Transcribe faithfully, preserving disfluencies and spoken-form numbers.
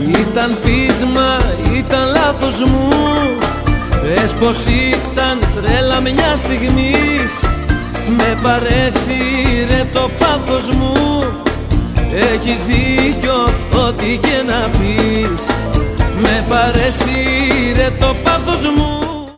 Ήταν πείσμα, ήταν λάθος μου. Πες πως ήταν τρέλα μια στιγμής. Με παρέσυρε το πάθος μου. Έχεις δίκιο ό,τι και να πεις. Με παρέσυρε το πάθος μου.